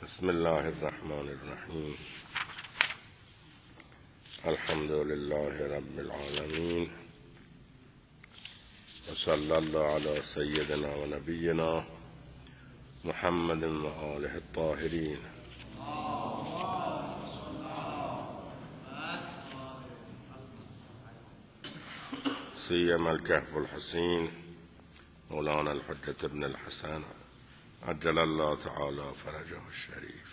بسم الله الرحمن الرحیم. الحمد لله رب العالمین و صلی الله علی سیدنا و نبینا محمد و آله الطاهرین. سیما الکهف الحسین مولانا الحجة ابن الحسن عجل الله تعالی فرجه الشریف.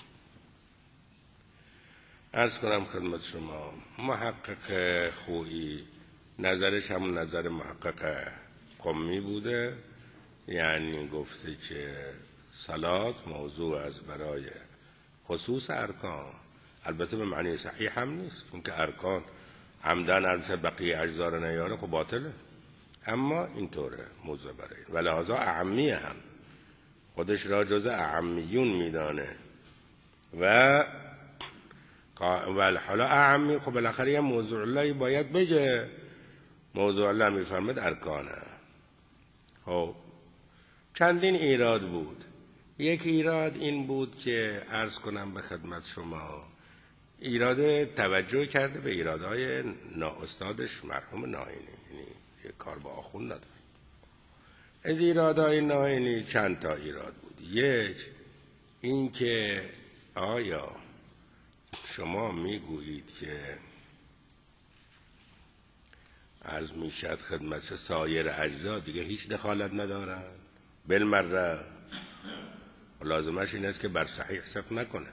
عرض کنم خدمت شما محقق خویی نظرش همون نظر محقق قمی بوده، یعنی گفته که صلات موضوع از برای خصوص ارکان، البته به معنی صحیح هم نیست، چون که ارکان عمدن از بقیه اجزا رو نیاره خب باطله، اما اینطوره موضوع برای و لحاظا اعمیه، هم خودش را جز اعمیون میدانه و حالا اعمی خب بالاخره یه موضوع الله باید بگه. موضوع الله میفرمد ارکانه. خب چندین ایراد بود. یک ایراد این بود که عرض کنم به خدمت شما ایراد توجه کرده به ایرادهای استادش مرحوم ناینی، یعنی یک کار با آخوند نداره. از ایرادهای ناینی چند تا ایراد بود. یک این که آیا شما میگویید که عرض میشد خدمت سایر اجزا دیگه هیچ دخالت ندارن بالمره، لازمش این است که بر صحیح ثبت نکنه،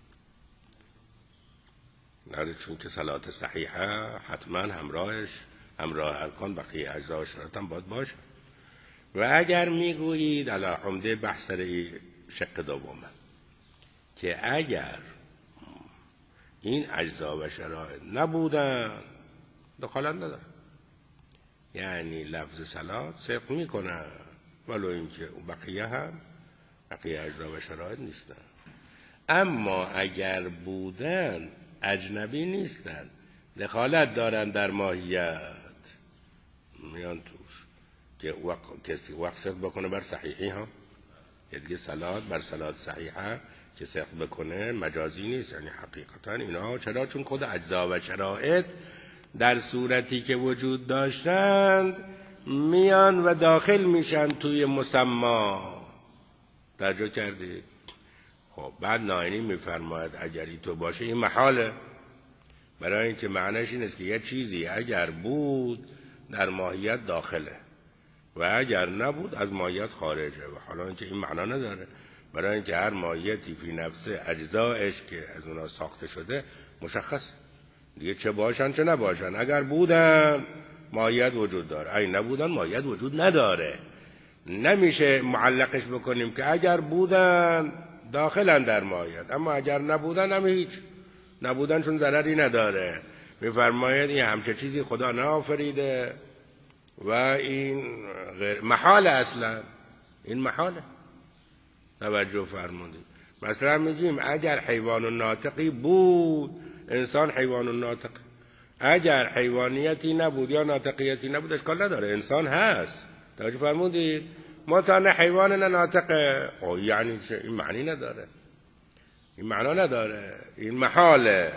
نه چون که صلات صحیحه حتما همراه ارکان بقیه اجزا و شرایط هم باید باشه. و اگر میگویید علی عمده بحث شق دومه که اگر این اجزا و شرایط نبودن دخالت نداره، یعنی لفظ صلات صدق میکنه ولو اینکه بقیه اجزا و شرایط نیستن، اما اگر بودن اجنبی نیستن، دخالت دارن در ماهیت، میان توش که کسی وقت صدق بکنه بر صحیحی ها، یه دیگه صلات بر صلات صحیحه که صدق بکنه مجازی نیست، یعنی حقیقتا اینا. چرا؟ چون خود اجزا و شرایط در صورتی که وجود داشتند میان و داخل میشن توی مسما. توجه کردید؟ خب بعد ناینی میفرماید اگر تو باشه این محاله، برای اینکه معنیش این است که یه چیزی اگر بود در ماهیت داخله و اگر نبود از ماهیت خارجه، و حالا اینکه این معنا نداره، برای اینکه هر ماهیتی فی نفسه اجزایش که از اونا ساخته شده مشخص دیگه، چه باشن چه نباشن. اگر بودن ماهیت وجود داره، اگه نبودن ماهیت وجود نداره. نمیشه معلقش بکنیم که اگر بودن داخلن در ماهیت، اما اگر نبودن هم هیچ نبودن، چون ضرری نداره. میفرماید این همچه چیزی خدا نآفریده و این غیر محاله، اصلا این محاله. توجه فرمودید؟ مثلا میگیم اگر حیوان ناطقی بود، انسان حیوان ناطق، اگر حیوانیتی نبود یا ناطقیتی نبود اشکال نداره، انسان هست. توجه فرمودید؟ ما تا نه حیوان نه ناطقه، یعنی چه؟ این معنی نداره، این معنا نداره، این محاله،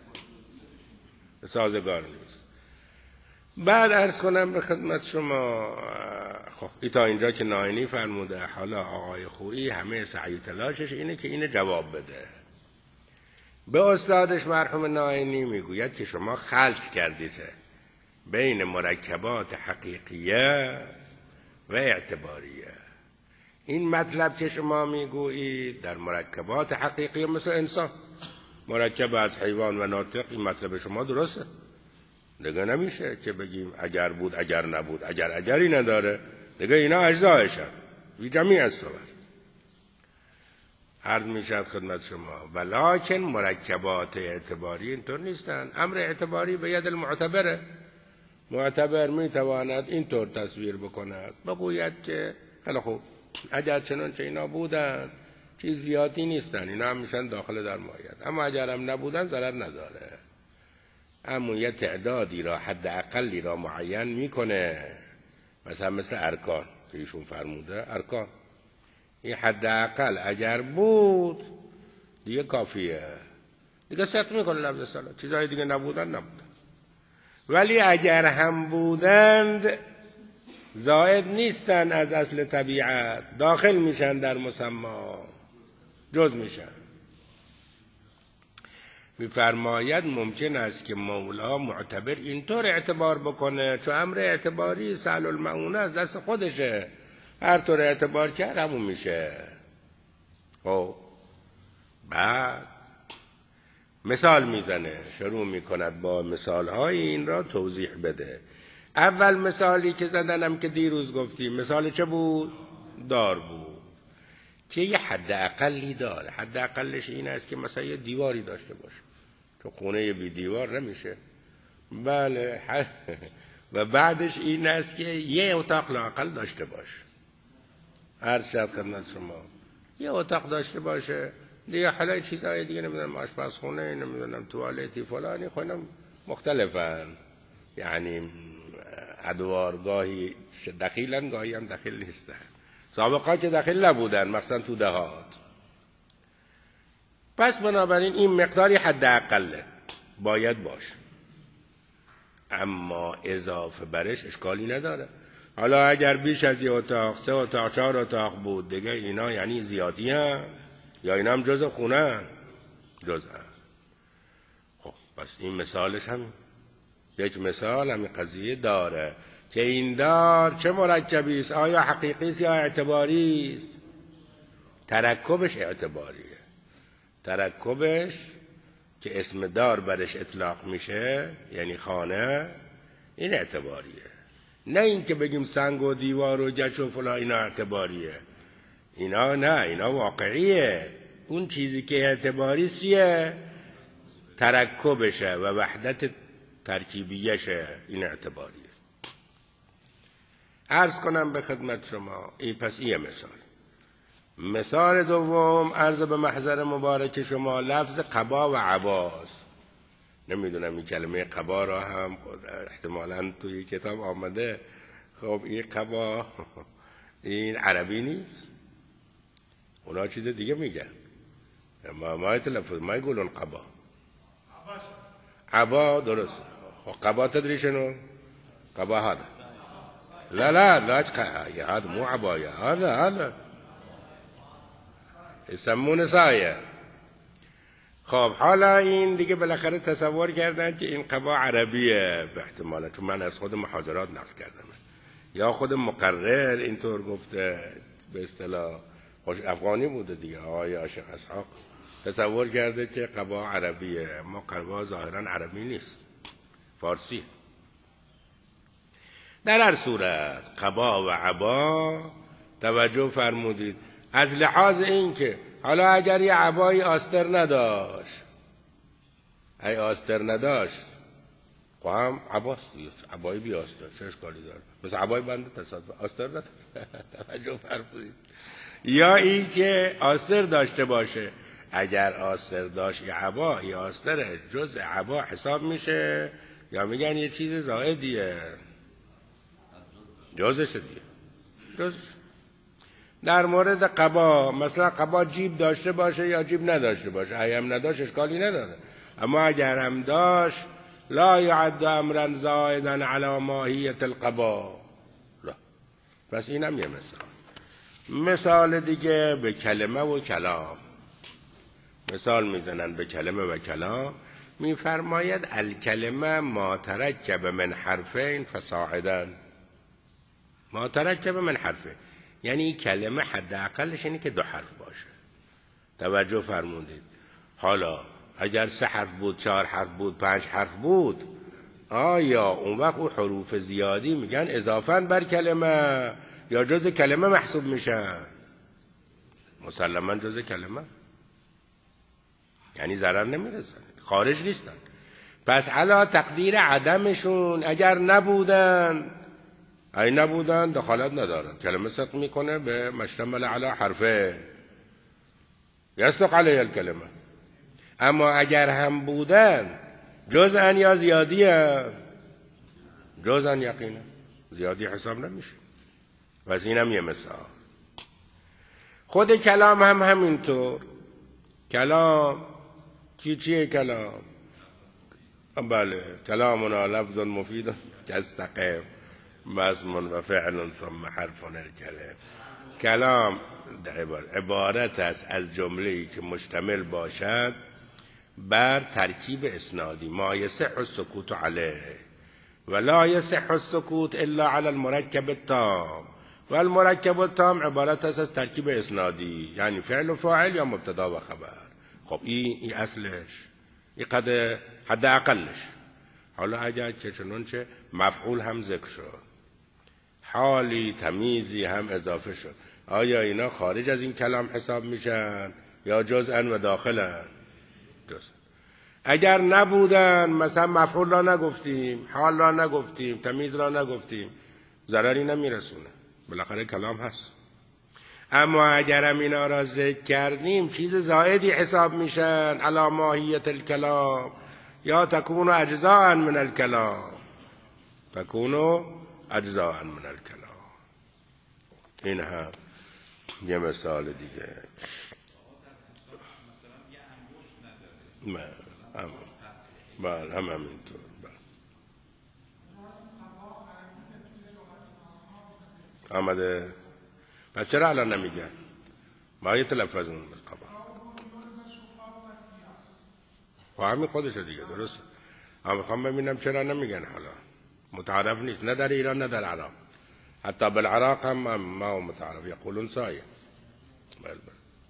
سازگار نیست. بعد عرض کنم به خدمت شما خب تا اینجا که ناینی فرموده. حالا آقای خویی همه سعی تلاشش اینه که اینه جواب بده. به استادش مرحوم ناینی میگوید که شما خلط کردید بین مرکبات حقیقیه و اعتباریه. این مطلب که شما میگویید در مرکبات حقیقیه مثل انسان مرکب از حیوان و ناطق، این مطلب شما درسته دیگه. نمیشه که بگیم اگر بود اگر نبود، اگری نداره دیگه، اینا اجزایشن بی جمیع الصور. عرض میشد خدمت شما ولکن مرکبات اعتباری اینطور نیستن. امر اعتباری به ید المعتبره. معتبر میتواند اینطور تصویر بکند، بگوید که حالا خب اگر چنانچه اینا بودن چیز زیادی نیستن، اینا هم میشن داخل در ماهیت، اما اگر هم نبودن ضرر نداره. اما یه تعدادی را حد اقلی را معین میکنه، مثل ارکان که ایشون فرموده. ارکان این حد اقل اگر بود دیگه کافیه، دیگه صدق میکنه لفظ صلات. چیزهای دیگه نبودن. ولی اگر هم بودند زائد نیستن از اصل طبیعت، داخل میشن در مسمی، جز میشن. میفرماید ممکن است که مولا معتبر اینطور اعتبار بکنه، چون امر اعتباری سهل المعونه از دست خودشه، هر طور اعتبار کرد همون میشه. خب بعد مثال میزنه، شروع میکند با مثالهای این را توضیح بده. اول مثالی که زدنم که دیروز گفتیم، مثال چه بود؟ دار بود که یه حد اقلی داره. حد اقلش این است که مثلا یه دیواری داشته باشه، تو خونه بی دیوار نمیشه. بله و بعدش این است که یه اتاق لااقل داشته باشه. هر شد خدمت شما یه اتاق داشته باشه دیگه. حالا چیزهای دیگه نمیدونم، آشپزخونه، نمیدونم توالتی فلانی، خونم مختلفن، یعنی ادوار گاهی دخیلن گاهی هم دخیل نیستن. سابقا که دخیل نبودن، مثلا تو دهات. پس بنابراین این مقداری حد اقله باید باشه، اما اضافه برش اشکالی نداره. حالا اگر بیش از یه اتاق، 3 اتاق، 4 اتاق بود دیگه، اینا یعنی زیادی هم یا اینا هم جز خونه هم؟ جز هم. خب پس این مثالش هم یک مثال همین قضیه داره که این دار چه مرکبی است، آیا حقیقی است یا اعتباری است؟ ترکبش اعتباریه. ترکبش که اسم دار برش اطلاق میشه، یعنی خانه، این اعتباریه. نه این که بگیم سنگ و دیوار و گچ و فلان اینا اعتباریه. اینا نه، اینا واقعیه. اون چیزی که اعتباری چیه؟ ترکبشه و وحدت ترکیبیشه، این اعتباریه. عرض کنم به خدمت شما این، پس این مثال. مثال دوم عرض به محضر مبارک شما لفظ قبا و عباس. نمیدونم این کلمه قبا را هم احتمالاً توی کتاب آمده. خب این قبا این عربی نیست، اونا چیز دیگه میگن. ما تلفظ ما يقولون قبا. عبا درست. قبا تدري شنو؟ قبا هذا. لا هذا مو عباية، هذا يسمونه سایه. خب حالا این دیگه بالاخره تصور کردن که این قبا عربیه به احتمالا، چون من از خود محاضرات نقل کردم، یا خود مقرر اینطور گفته، به اصطلاح افغانی بوده دیگه، آقای عاشق اسحاق تصور کرده که قبا عربیه، اما قبا ظاهرا عربی نیست، فارسی. در هر صورت قبا و عبا توجه فرمودید از لحاظ این که حالا اگر یه عبایی آستر نداشت، ای آستر نداشت خب هم عبایی بی آستر چه اشکالی داره؟ مثل عبای بنده تصادف آستر نداره. توجه فرمودید. یا این که آستر داشته باشه، اگر آستر داشت یه عبا، یه آستر جز عبا حساب میشه یا میگن یه چیز زائدیه؟ جزشه دیگه، جزش. در مورد قبا مثلا قبا جیب داشته باشه یا جیب نداشته باشه، اگه هم نداشت اشکالی نداره، اما اگر هم داشت لا یعد امرا زائدا علی ماهیت القبا. لا. پس اینم یه مثال دیگه به کلمه و کلام. مثال میزنن به کلمه و کلام. میفرماید الکلمه ما ترکب من حرفین فصاعدا. ما ترکب من حرفین یعنی کلمه حد اقلش اینه که 2 حرف باشه. توجه فرمودید. حالا اگر 3 حرف بود، 4 حرف بود، 5 حرف بود، آیا اون وقت اون حروف زیادی میگن اضافاً بر کلمه یا جز کلمه محسوب میشن؟ مسلماً جز کلمه، یعنی ضرر نمیرسن، خارج نیستن. پس علا تقدیر عدمشون اگر نبودن، ای نبودن دخالت ندارن، کلمه صدق میکنه به مشتمل علی حرفه یصدق علیه الکلمه. اما اگر هم بودن جزءن یا زیادیه؟ جزءن یقینا، زیادی حساب نمیشه. پس اینم یه مثال. خود کلام هم همینطور. کلام چیه کلام؟ بله، کلامنا لفظ مفید کاستقیم مضمون و فعل ثم حرف الکلم. کلام عبارت است از جمله‌ای که مشتمل باشد بر ترکیب اسنادی. ما یصح السکوت علیه و لا یصح السکوت الا علی المرکب التام و المرکب التام عبارت است از ترکیب اسنادی، یعنی فعل و فاعل یا مبتدا و خبر. خب این اصلش، این حد اقلش. حالا اگر که چنانچه مفعول هم ذکر شد، حالی تمیزی هم اضافه شد، آیا اینا خارج از این کلام حساب میشن یا جزءا و داخلن؟ جزء. اگر نبودن، مثلا مفعول را نگفتیم، حال را نگفتیم، تمیز را نگفتیم، ضرری نمیرسونه، بالاخره کلام هست. اما اگر هم اینا را ذکر کردیم چیز زائدی حساب میشن علی ماهیت الکلام یا تکون اجزاء من الکلام، تکون اجزاء من الکلام. این هم یه مثال دیگه. بله هم همینطور. آمده. پس چرا الان نمیگن؟ ما یتلفظون بالقبا. خب همین خودشه دیگه، درست. اما میخوام ببینم چرا نمیگن. حالا متعارف نیست، نه در ایران نه در عراق. حتی بالعراق هم ما متعارف، یقولون سایه. بله بله.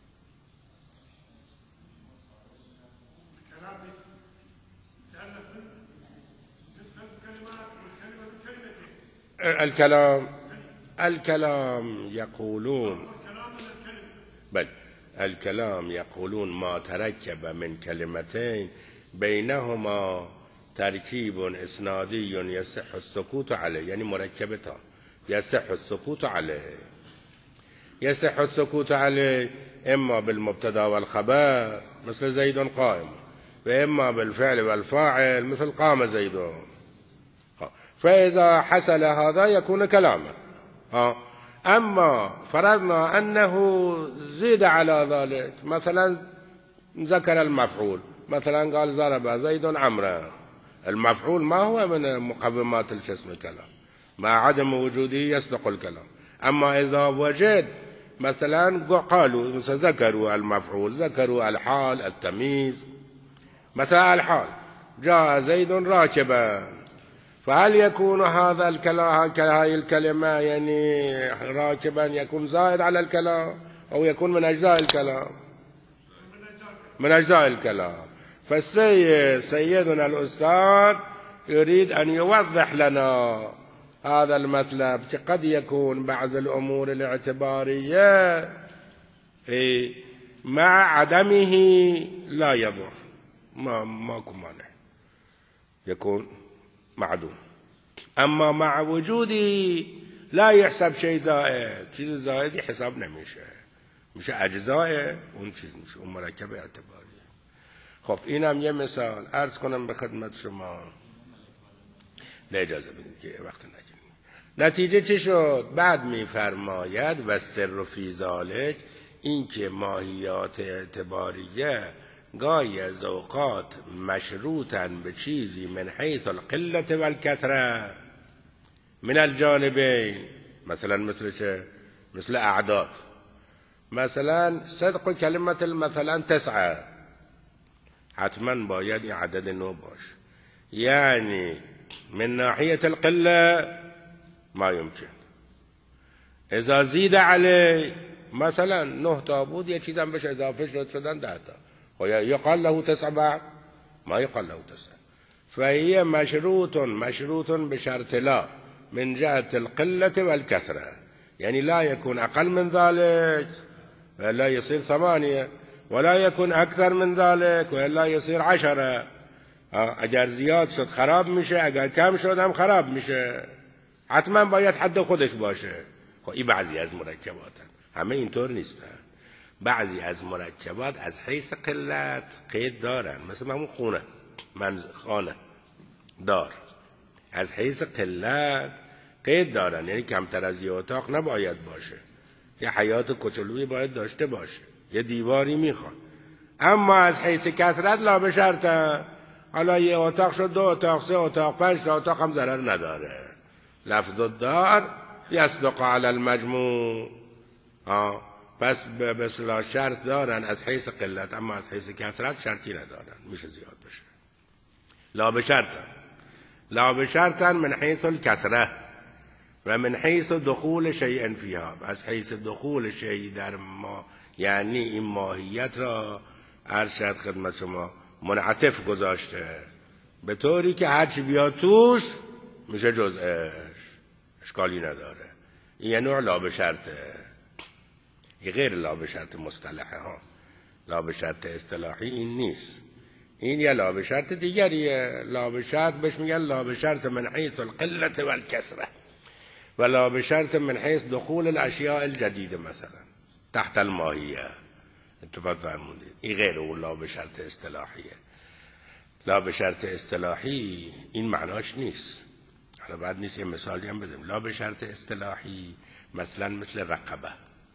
الكلام يقولون بل الكلام يقولون ما تركب من كلمتين بينهما تركيب اسنادي يصح السكوت عليه، يعني مركبتان يصح السكوت عليه. يصح السكوت عليه اما بالمبتدا والخبر مثل زيد قائم، واما بالفعل والفاعل مثل قام زيد. فإذا حصل هذا يكون كلاما. أما فرضنا أنه زيد على ذلك، مثلا ذكر المفعول، مثلا قال ضرب زيد عمرا، المفعول ما هو من مقومات الجسم الكلام، مع عدم وجوده يصدق الكلام. أما إذا وجد مثلا قالوا مثلا ذكروا المفعول، ذكروا الحال التمييز، مثلا الحال جاء زيد راكبا، فهل يكون هذا الكلام هاي الكلمة يعني راكبا يكون زائد على الكلام أو يكون من أجزاء الكلام؟ من أجزاء الكلام. فالسيد سيدنا الأستاذ يريد أن يوضح لنا هذا المطلب، قد يكون بعض الأمور الاعتبارية مع عدمه لا يضر، ماكو مانع، يكون معدوم. اما مع وجودی لا يحسب شيء زائد، چیز زائدی حساب نمیشه، میشه اجزاء اون چیز، میشه اون مرکب اعتباری. خب اینم یه مثال عرض کنم به خدمت شما. نه اجازه بدید که وقت نگیریم. نتیجه چی شد؟ بعد میفرماید و سر فی ذالک، این که ماهیات اعتباریه گاهی از اوقات مشروطن به چیزی من حیث القلت و الکثره من الجانبین. مثلا مثل چه؟ مثل اعداد. مثلا صدق کلمت مثلا 9، حتما باید این عدد 9 باشه، یعنی من ناحیه القله ما يمكن. اذا زید علی مثلا 9 تا بود، یه چیزم بهش اضافه شدن 10 تا، يقال له 9 بعد؟ ما يقال له 9. فهي مشروط بشرط لا من جهة القلة والكثرة، يعني لا يكون أقل من ذلك ولا يصير 8، ولا يكون أكثر من ذلك ولا يصير 10. اگر زیاد شد خراب میشه، اگر کم شد هم خراب میشه، حتما باید حد خودش باشه. خب این بعضی از مرکبات همه اینطور نیستن. بعضی از مرکبات از حیث قلت قید دارن، مثل همون خانه دار، از حیث قلت قید دارن، یعنی کمتر از یه اتاق نباید باشه، یه حیات کوچولویی باید داشته باشه، یه دیواری میخواد. اما از حیث کثرت لا به شرطن. حالا یه اتاق شد 2 اتاق 3 اتاق 5 تا اتاق هم ضرر نداره. لفظ الدار یصدق علی المجموع. پس به اصطلاح شرط دارن از حیث قلت، اما از حیث کثرت شرطی ندارن، میشه زیاد بشه. لا به شرطن، لا به شرطن من حیث الکثره و من حیث دخول شیء فیها. از حیث دخول شیء در ما، یعنی این ماهیت را ارشد خدمت شما منعطف گذاشته به طوری که هرچی بیاد توش میشه جزءش، اشکالی نداره. این یه نوع لا به شرطه، این غیر لا به شرط مصطلحه ها. لا به شرط اصطلاحی این نیست، این یه لا به شرط دیگریه. لا به شرط بهش میگن لا به شرط من حیث القلة والکثرة و لا به شرط من حیث دخول الاشیاء الجدیده مثلا تحت الماهیه. اتفاق فرمودید، این غیر اون لا به شرط اصطلاحیه. لا به شرط اصطلاحی این معناش نیست. حالا بعد نیست یه مثالی هم بدیم. لا به شرط اصطلاحی مثلا مثل رقبه.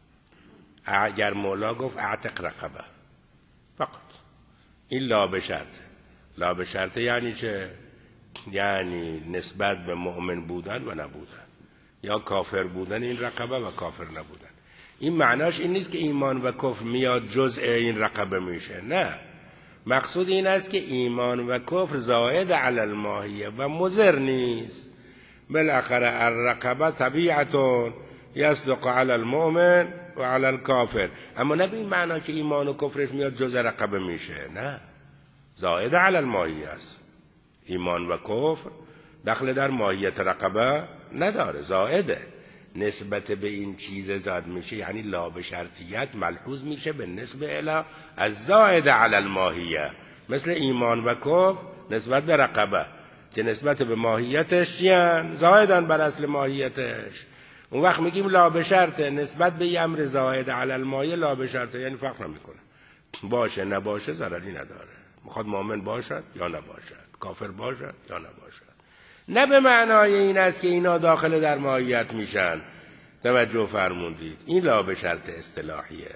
اگر مولا گفت اعتق رقبه فقط، این لا به شرط. لا به شرط یعنی چه؟ یعنی نسبت به مؤمن بودن و نبودن، یا کافر بودن این رقبه و کافر نبودن. این معناش این نیست که ایمان و کفر میاد جزء این رقبه میشه، نه. مقصود این است که ایمان و کفر زائد علی الماهیه و مضر نیست. بالاخره الرقبه طبیعتون یصدق علی المؤمن و علی الکافر، اما نه به این معنا که ایمان و کفرش میاد جزء رقبه میشه، نه. زائد علی الماهیه است. ایمان و کفر دخل در ماهیت رقبه نداره، زائده. نسبت به این چیز زاد میشه، یعنی لا به شرطیت ملحوظ میشه به نسبت الی از زائد علی الماهیه، مثل ایمان و کفر نسبت به رقبه که نسبت به ماهیتش چیان؟ زائدن بر اصل ماهیتش. اون وقت میگیم لا به شرطه، نسبت به امر زائد علی الماهیه لا به شرطه، یعنی فرق نمیکنه، باشه نباشه ضرری نداره. میخواد مؤمن باشد یا نباشد، کافر باشد یا نباشد. نه به معنای این است که اینا داخل در ماهیت میشن. توجه فرمودید، این لا به شرط اصطلاحیه.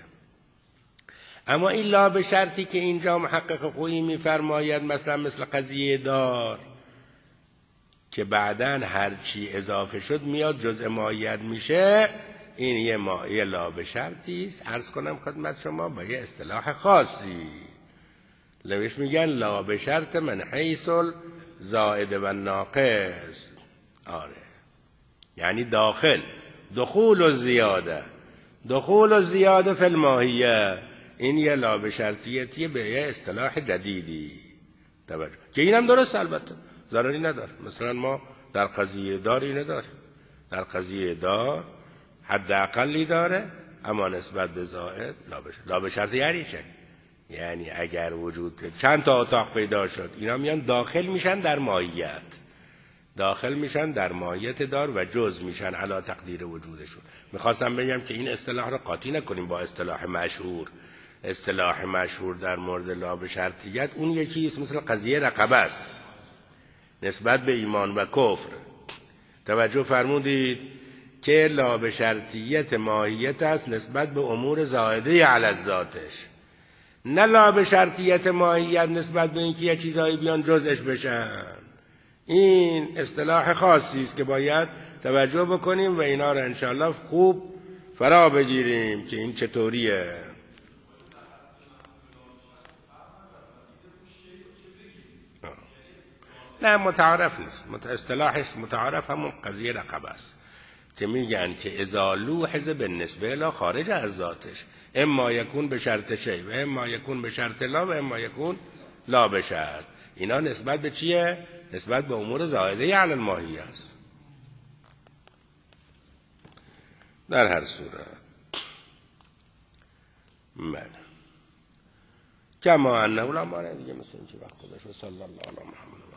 اما این لا به شرطی که اینجا محقق خویی میفرماید مثل قضیه دار که بعداً هر چی اضافه شد میاد جزء ماهیت میشه، این یه لا به شرطی است. عرض کنم خدمت شما با یه اصطلاح خاصی، لوش میگن لا به شرط من حیث زائد و ناقص. آره، یعنی داخل، دخول و زیاده، دخول و زیاده فی الماهیه. این یه لا به شرطیتیه به یه اصطلاح جدیدی. توجه که اینم درست، البته ضرری نداره. مثلا ما در قضیه دار اینه داره، در قضیه دار حد اقلی داره، اما نسبت به زائد لا به شرط یعنی چه؟ یعنی اگر وجود چند تا اتاق پیدا شد، اینا میان داخل میشن در ماهیت، داخل میشن در ماهیت دار و جزء میشن علی تقدیر وجودشون. میخواستم بگم که این اصطلاح رو قاطی نکنیم با اصطلاح مشهور. اصطلاح مشهور در مورد لا به شرطیت اون یه چیز مثل قضیه رقبه است نسبت به ایمان و کفر. توجه فرمودید که لا به شرطیت ماهیت است نسبت به امور زائده علی ذاتش، نه لا به شرطیت ماهیت نسبت به اینکه یه چیزایی بیان جزءش بشن. این اصطلاح خاصی است که باید توجه بکنیم و اینا رو انشاءالله خوب فرا بگیریم که این چطوریه. نه متعارف نیست، اصطلاحش متعارف همون قضیه رقبه است که میگن که اذا لوحظ بالنسبه الی خارج از ذاتش، اما یکون به شرط شی و اما یکون به شرط لا و اما یکون لا به شرط. اینا نسبت به چیه؟ نسبت به امور زائده علی الماهیه است. در هر صورت من کما انه لا مانع دیگه مثل این چه وقت گذاشت. صلی الله علی محمد.